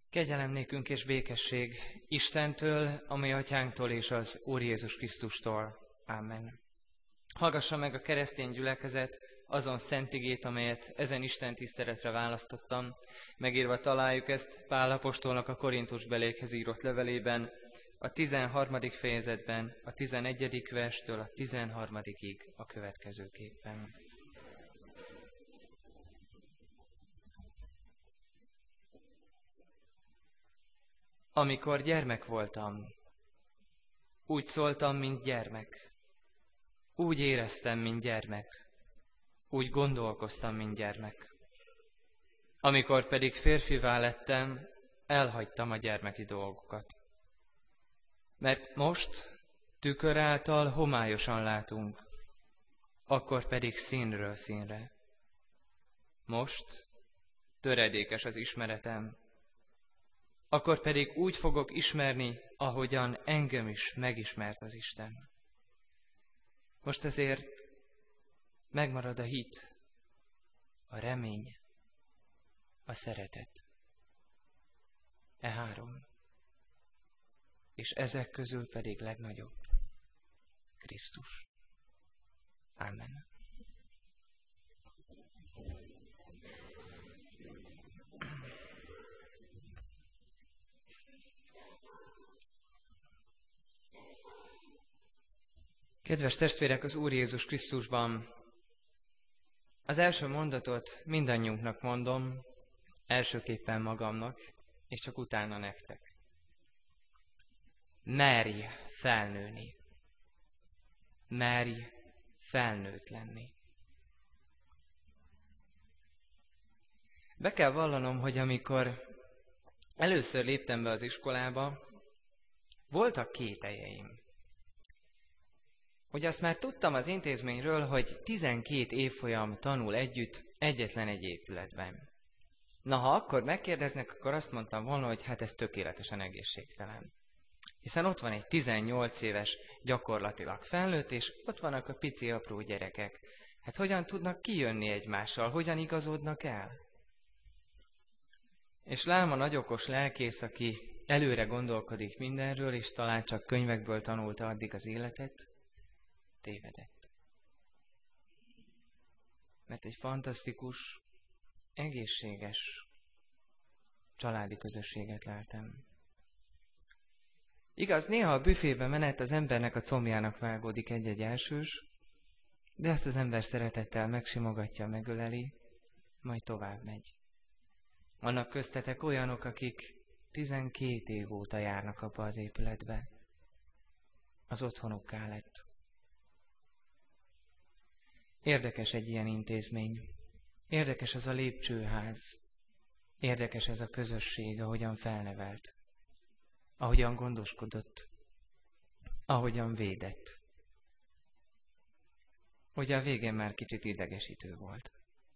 Kegyelem nékünk és békesség Istentől, a mi atyánktól és az Úr Jézus Krisztustól. Amen. Hallgassa meg a keresztény gyülekezet azon szent igét, amelyet ezen Isten tiszteletre választottam. Megírva találjuk ezt Pál apostolnak a Korintusbeliekhez írott levelében, a 13. fejezetben, a 11. verstől a 13-ig a következőképpen. Amikor gyermek voltam, úgy szóltam, mint gyermek. Úgy éreztem, mint gyermek. Úgy gondolkoztam, mint gyermek. Amikor pedig férfivá lettem, elhagytam a gyermeki dolgokat. Mert most tükör által homályosan látunk, akkor pedig színről színre. Most töredékes az ismeretem, akkor pedig úgy fogok ismerni, ahogyan engem is megismert az Isten. Most ezért megmarad a hit, a remény, a szeretet. E három. És ezek közül pedig legnagyobb Krisztus. Amen. Kedves testvérek, az Úr Jézus Krisztusban az első mondatot mindannyiunknak mondom, elsőképpen magamnak, és csak utána nektek. Merj felnőni. Merj felnőtt lenni. Be kell vallanom, hogy amikor először léptem be az iskolába, voltak kételjeim. Hogy azt már tudtam az intézményről, hogy 12 évfolyam tanul együtt egyetlen egy épületben. Na, ha akkor megkérdeznek, akkor azt mondtam volna, hogy hát ez tökéletesen egészségtelen. Hiszen ott van egy 18 éves gyakorlatilag felnőtt, és ott vannak a pici apró gyerekek. Hát hogyan tudnak kijönni egymással, hogyan igazodnak el? És lám a nagyokos lelkész, aki előre gondolkodik mindenről, és talán csak könyvekből tanulta addig az életet, tévedett. Mert egy fantasztikus, egészséges családi közösséget láttam. Igaz, néha a büfébe menet az embernek a combjának vágódik egy-egy elsős, de ezt az ember szeretettel megsimogatja, megöleli, majd tovább megy. Vannak köztetek olyanok, akik 12 év óta járnak abba az épületbe. Az otthonukká lett. Érdekes egy ilyen intézmény. Érdekes ez a lépcsőház. Érdekes ez a közösség, ahogyan felnevelt. Ahogyan gondoskodott. Ahogyan védett. Ugye a végén már kicsit idegesítő volt.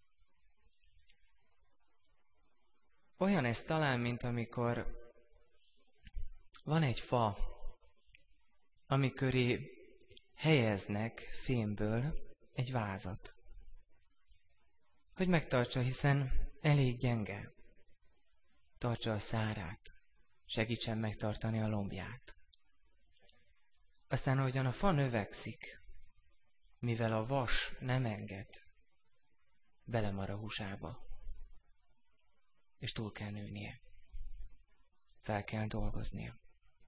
Olyan ez talán, mint amikor van egy fa, ami köré helyeznek fémből egy vázat. Hogy megtartsa, hiszen elég gyenge. Tartsa a szárát, segítsen megtartani a lombját. Aztán, ahogyan a fa növekszik, mivel a vas nem enged, belemar a húsába. És túl kell nőnie. Fel kell dolgoznia.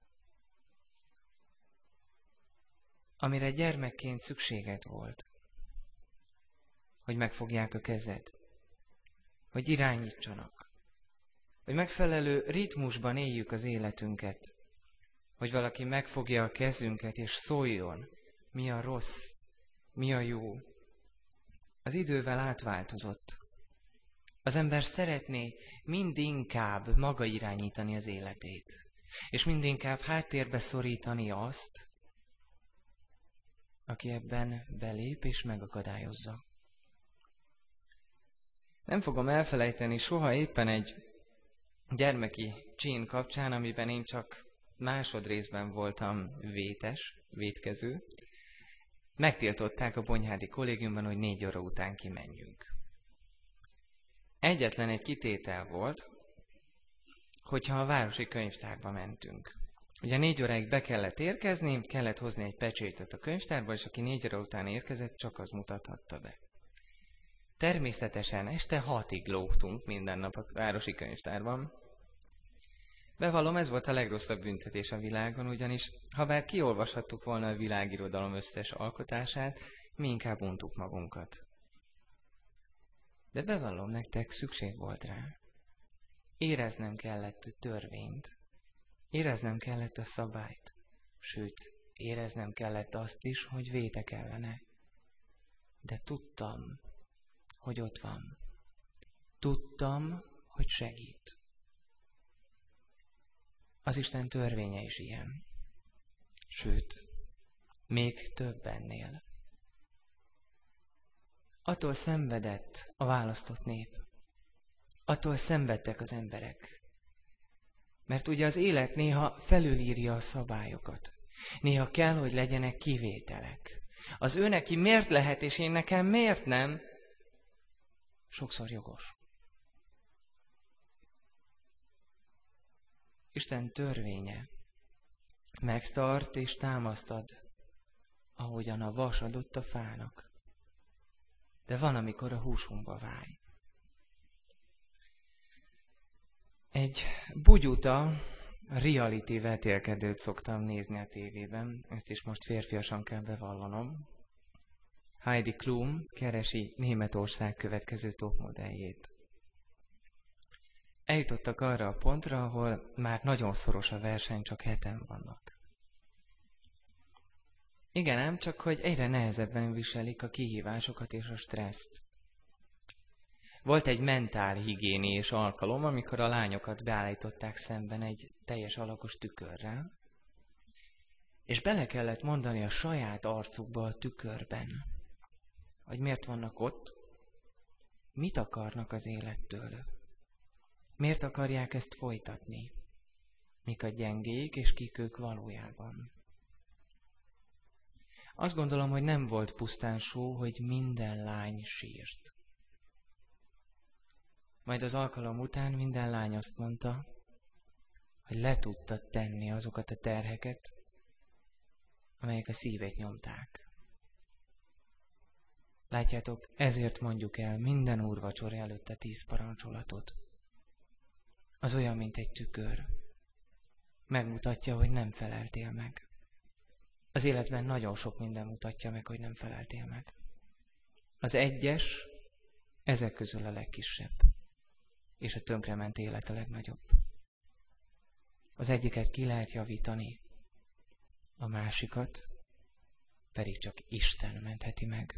Amire gyermekként szükséged volt, hogy megfogják a kezed, hogy irányítsanak, hogy megfelelő ritmusban éljük az életünket, hogy valaki megfogja a kezünket és szóljon, mi a rossz, mi a jó. Az idővel átváltozott. Az ember szeretné mindinkább maga irányítani az életét, és mindinkább háttérbe szorítani azt, aki ebben belép és megakadályozza. Nem fogom elfelejteni soha éppen egy gyermeki csín kapcsán, amiben én csak másodrészben voltam vétkező. Megtiltották a Bonyhádi Kollégiumban, hogy 4 óra után kimenjünk. Egyetlen egy kitétel volt, hogyha a városi könyvtárba mentünk. Ugye 4 óráig be kellett érkezni, kellett hozni egy pecsétet a könyvtárba, és aki 4 óra után érkezett, csak az mutathatta be. Természetesen este 6-ig lógtunk minden nap a városi könyvtárban. Bevallom, ez volt a legrosszabb büntetés a világon, ugyanis ha bár kiolvashattuk volna a világirodalom összes alkotását, mi inkább untuk magunkat. De bevallom, nektek szükség volt rá. Éreznem kellett a törvényt, éreznem kellett a szabályt, sőt, éreznem kellett azt is, hogy vétek ellene. De tudtam, hogy ott van. Tudtam, hogy segít. Az Isten törvénye is ilyen. Sőt, még több ennél. Attól szenvedett a választott nép. Attól szenvedtek az emberek. Mert ugye az élet néha felülírja a szabályokat. Néha kell, hogy legyenek kivételek. Az ő neki miért lehet, és én nekem miért nem? Sokszor jogos. Isten törvénye megtart és támasztad, ahogyan a vas adott a fának. De van, amikor a húsunkba váj. Egy bugyuta reality vetélkedőt szoktam nézni a tévében, ezt is most férfiasan kell bevallanom. Heidi Klum keresi Németország következő topmodelljét. Eljutottak arra a pontra, ahol már nagyon szoros a verseny, csak 7-en vannak. Igen ám, csak hogy egyre nehezebben viselik a kihívásokat és a stresszt. Volt egy mentálhigiéniás alkalom, amikor a lányokat beállították szemben egy teljes alakos tükörrel, és bele kellett mondani a saját arcukba a tükörben, hogy miért vannak ott, mit akarnak az élettől, miért akarják ezt folytatni, mik a gyengék és kik ők valójában. Azt gondolom, hogy nem volt pusztán só, hogy minden lány sírt. Majd az alkalom után minden lány azt mondta, hogy le tudta tenni azokat a terheket, amelyek a szívét nyomták. Látjátok, ezért mondjuk el minden úrvacsora előtt a 10 parancsolatot. Az olyan, mint egy tükör. Megmutatja, hogy nem feleltél meg. Az életben nagyon sok minden mutatja meg, hogy nem feleltél meg. Az 1-es ezek közül a legkisebb. És a tönkrement élet a legnagyobb. Az egyiket ki lehet javítani, a másikat pedig csak Isten mentheti meg.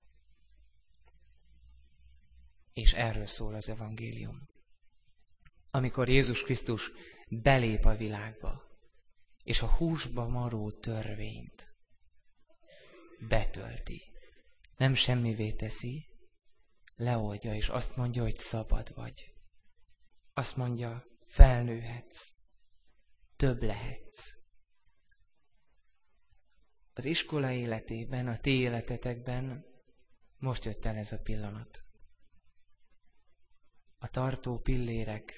És erről szól az evangélium. Amikor Jézus Krisztus belép a világba, és a húsba maró törvényt betölti, nem semmivé teszi, leoldja, és azt mondja, hogy szabad vagy. Azt mondja, felnőhetsz, több lehetsz. Az iskola életében, a ti életetekben most jött el ez a pillanat. A tartó pillérek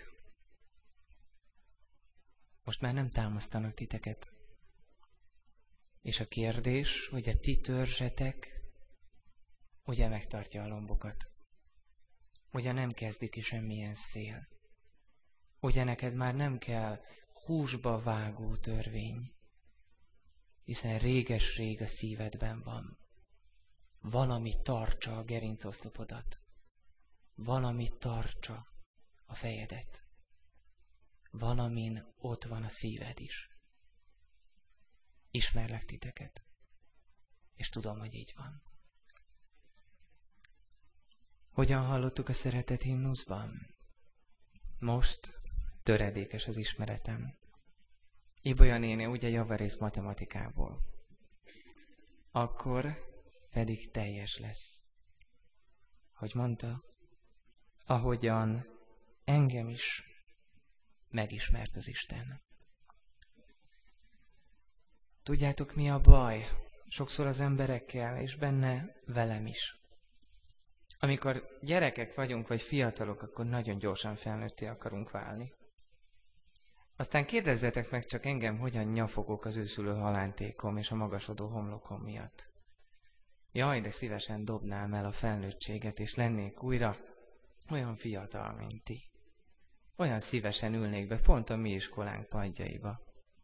most már nem támasztanak titeket. És a kérdés, hogy a ti törzsetek ugye megtartja a lombokat. Ugye nem kezdi ki semmilyen szél. Ugye neked már nem kell húsba vágó törvény, hiszen réges-rég a szívedben van. Valami tartsa a gerincoszlopodat. Valami tartsa a fejedet. Valamin ott van a szíved is. Ismerlek titeket, és tudom, hogy így van. Hogyan hallottuk a szeretet himnuszban? Most töredékes az ismeretem. Ibolya néni ugye javarész matematikából. Akkor pedig teljes lesz. Hogy mondta, ahogyan engem is megismert az Isten. Tudjátok, mi a baj? Sokszor az emberekkel, és benne velem is. Amikor gyerekek vagyunk, vagy fiatalok, akkor nagyon gyorsan felnőtté akarunk válni. Aztán kérdezzetek meg csak engem, hogyan nyafogok az őszülő halántékom és a magasodó homlokom miatt. Jaj, de szívesen dobnám el a felnőttséget, és lennék újra olyan fiatal, mint ti. Olyan szívesen ülnék be pont a mi iskolánk padjaiba.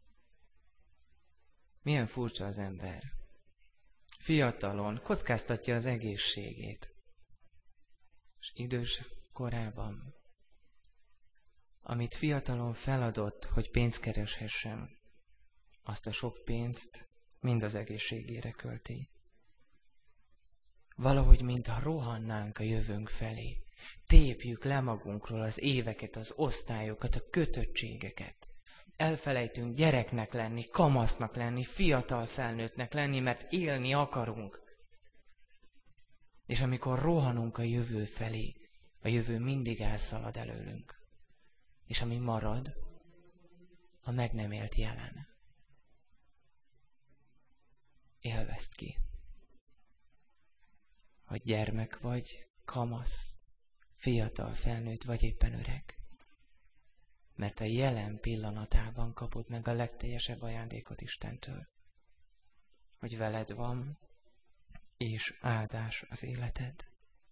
Milyen furcsa az ember. Fiatalon kockáztatja az egészségét. És idős korában, amit fiatalon feladott, hogy pénzt kereshessen, azt a sok pénzt mind az egészségére költi. Valahogy, mintha rohannánk a jövőnk felé. Tépjük le magunkról az éveket, az osztályokat, a kötöttségeket. Elfelejtünk gyereknek lenni, kamasznak lenni, fiatal felnőttnek lenni, mert élni akarunk. És amikor rohanunk a jövő felé, a jövő mindig elszalad előlünk. És ami marad, a meg nem élt jelen. Élvezd ki. Hogy gyermek vagy, kamasz, fiatal felnőtt vagy éppen öreg. Mert a jelen pillanatában kapod meg a legteljesebb ajándékot Istentől. Hogy veled van, és áldás az életed.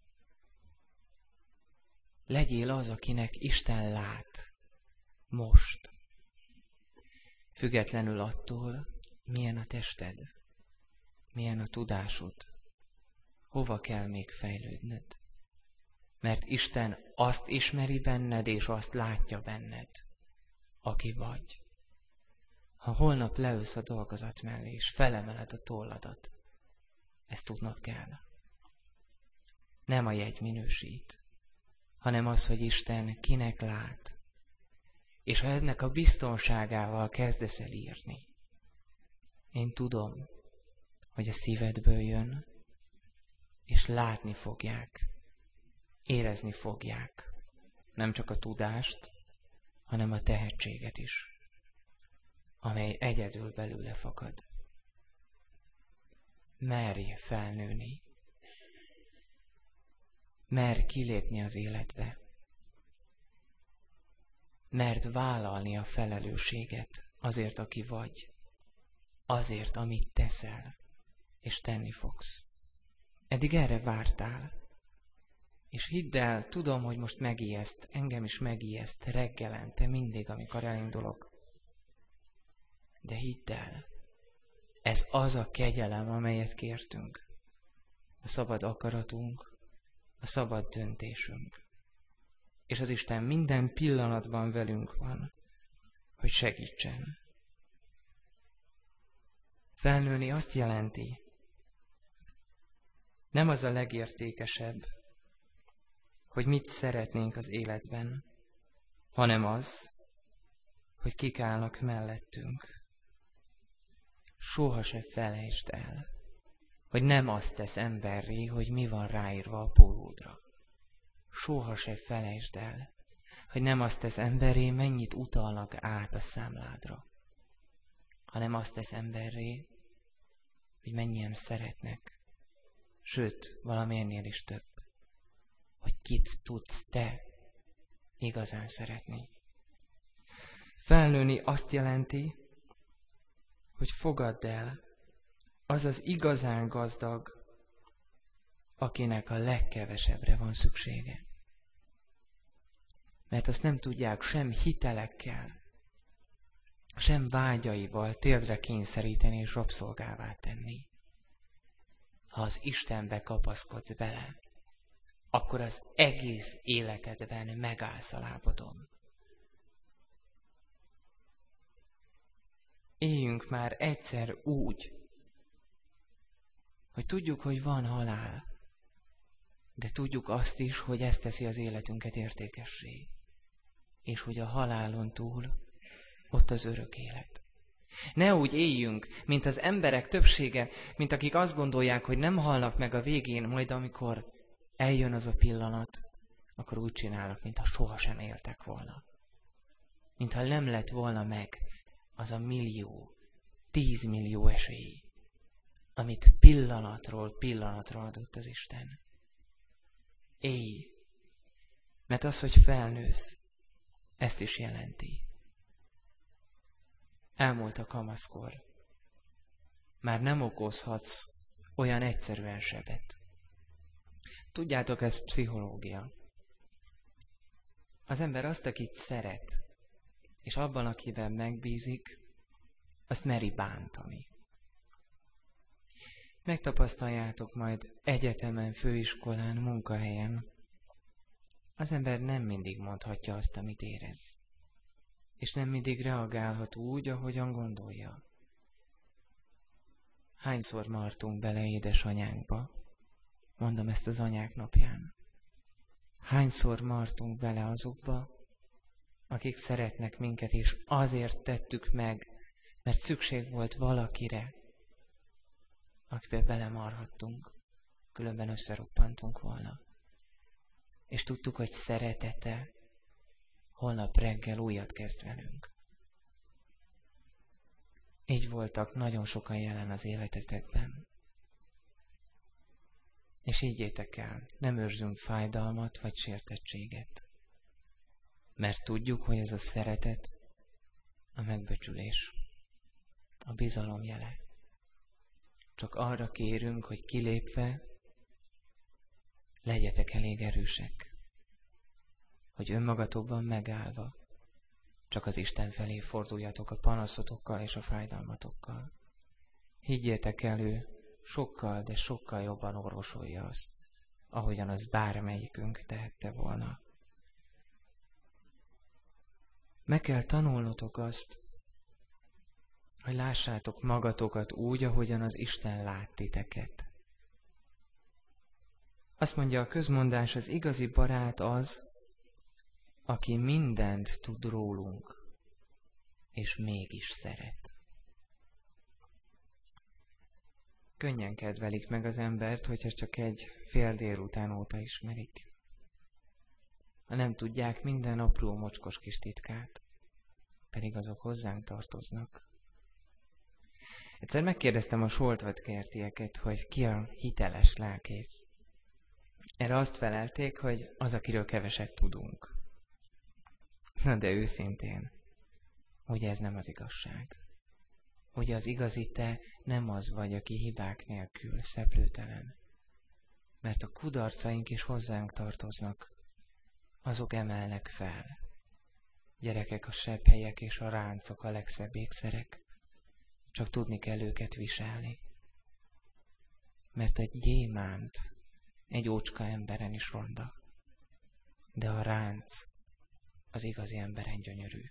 Legyél az, akinek Isten lát. Most. Függetlenül attól, milyen a tested, milyen a tudásod, hova kell még fejlődnöd. Mert Isten azt ismeri benned, és azt látja benned, aki vagy. Ha holnap leülsz a dolgozat mellé, és felemeled a tolladat, ezt tudnod kell. Nem a jegy minősít, hanem az, hogy Isten kinek lát. És ha ennek a biztonságával kezdesz el írni, én tudom, hogy a szívedből jön, és látni fogják, érezni fogják nem csak a tudást, hanem a tehetséget is, amely egyedül belőle fakad. Merj felnőni, merj kilépni az életbe, merd vállalni a felelősséget azért, aki vagy, azért, amit teszel, és tenni fogsz. Eddig erre vártál. És hidd el, tudom, hogy most megijeszt, engem is megijeszt reggelente, mindig, amikor elindulok. De hidd el, ez az a kegyelem, amelyet kértünk. A szabad akaratunk, a szabad döntésünk. És az Isten minden pillanatban velünk van, hogy segítsen. Felnőni azt jelenti, nem az a legértékesebb, hogy mit szeretnénk az életben, hanem az, hogy kik állnak mellettünk. Soha se felejtsd el, hogy nem azt tesz emberré, hogy mi van ráírva a pólódra. Soha se felejtsd el, hogy nem azt tesz emberré, mennyit utalnak át a számládra, hanem azt tesz emberré, hogy mennyien szeretnek, sőt, valami ennél is több, hogy kit tudsz te igazán szeretni. Felnőni azt jelenti, hogy fogadd el, az az igazán gazdag, akinek a legkevesebbre van szüksége. Mert azt nem tudják sem hitelekkel, sem vágyaival térdre kényszeríteni és rabszolgává tenni. Ha az Istenbe kapaszkodsz bele, akkor az egész életedben megállsz a lábadon. Éljünk már egyszer úgy, hogy tudjuk, hogy van halál, de tudjuk azt is, hogy ez teszi az életünket értékessé, és hogy a halálon túl ott az örök élet. Ne úgy éljünk, mint az emberek többsége, mint akik azt gondolják, hogy nem halnak meg a végén, majd amikor eljön az a pillanat, akkor úgy csinálnak, mintha sohasem éltek volna. Mintha nem lett volna meg az a 10 millió esély, amit pillanatról pillanatra adott az Isten. Élj! Mert az, hogy felnősz, ezt is jelenti, elmúlt a kamaszkor. Már nem okozhatsz olyan egyszerűen sebet. Tudjátok, ez pszichológia. Az ember azt, akit szeret, és abban, akiben megbízik, azt meri bántani. Megtapasztaljátok majd egyetemen, főiskolán, munkahelyen. Az ember nem mindig mondhatja azt, amit érez. És nem mindig reagálhat úgy, ahogyan gondolja. Hányszor martunk bele édesanyánkba? Mondom ezt az anyák napján. Hányszor martunk bele azokba, akik szeretnek minket, és azért tettük meg, mert szükség volt valakire, akivel belemarhattunk, különben összeroppantunk volna. És tudtuk, hogy szeretete holnap reggel újat kezd velünk. Így voltak nagyon sokan jelen az életetekben. És higgyétek el, nem őrzünk fájdalmat vagy sértettséget. Mert tudjuk, hogy ez a szeretet a megbecsülés, a bizalom jele. Csak arra kérünk, hogy kilépve legyetek elég erősek, hogy önmagatokban megállva csak az Isten felé forduljatok a panaszotokkal és a fájdalmatokkal. Higgyétek el, ő sokkal, de sokkal jobban orvosolja azt, ahogyan az bármelyikünk tehette volna. Meg kell tanulnotok azt, hogy lássátok magatokat úgy, ahogyan az Isten lát titeket. Azt mondja a közmondás, az igazi barát az, aki mindent tud rólunk, és mégis szeret. Könnyen kedvelik meg az embert, hogyha csak egy fél délután óta ismerik. Ha nem tudják minden apró mocskos kis titkát, pedig azok hozzánk tartoznak. Egyszer megkérdeztem a Soltvat-kertieket, hogy ki a hiteles lelkész. Erre azt felelték, hogy az, akiről keveset tudunk. Na de őszintén, ugye ez nem az igazság. Ugye az igazi te nem az vagy, aki hibák nélkül, szeplőtelen. Mert a kudarcaink is hozzánk tartoznak. Azok emelnek fel. Gyerekek, a sebhelyek és a ráncok a legszebb ékszerek. Csak tudni kell őket viselni. Mert egy gyémánt egy ócska emberen is ronda. De a ránc az igazi emberen gyönyörű.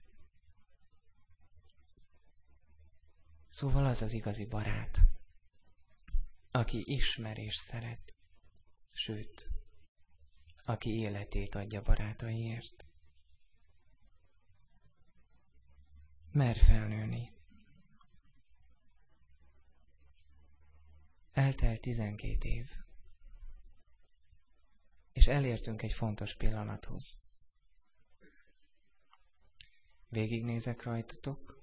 Szóval az az igazi barát, aki ismer és szeret, sőt, aki életét adja barátaiért. Mer felnőni. Eltelt 12 év, és elértünk egy fontos pillanathoz. Végignézek rajtatok,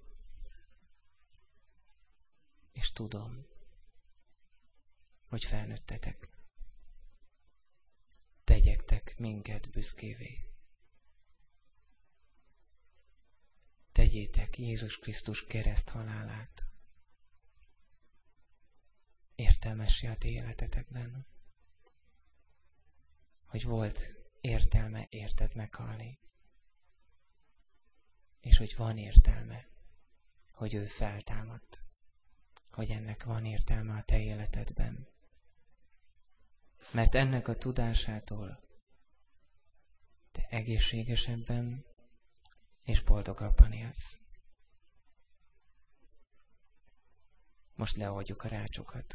és tudom, hogy felnőttetek. Tegyektek minket büszkévé. Tegyétek Jézus Krisztus kereszthalálát értelmessé a ti életetekben. Hogy volt értelme érted meghalni. És hogy van értelme, hogy ő feltámadt. Hogy ennek van értelme a te életedben. Mert ennek a tudásától te egészségesebben és boldogabban élsz. Most leoldjuk a rácsokat.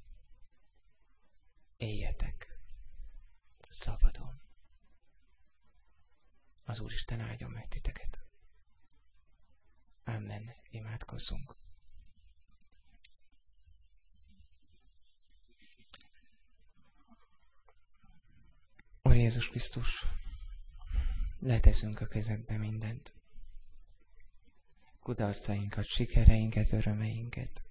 Éljetek szabadon. Az Úristen áldjon meg titeket. Amen. Imádkozzunk. Úr Jézus Krisztus, leteszünk a kezedbe mindent. Kudarcainkat, sikereinket, örömeinket.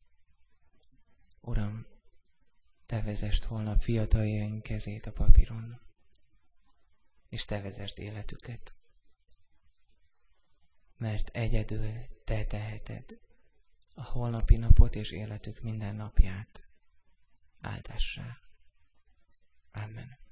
Uram, te vezest holnap fiataljaink kezét a papíron, és te vezest életüket. mert egyedül te teheted a holnapi napot és életük minden napját áldássá. Amen.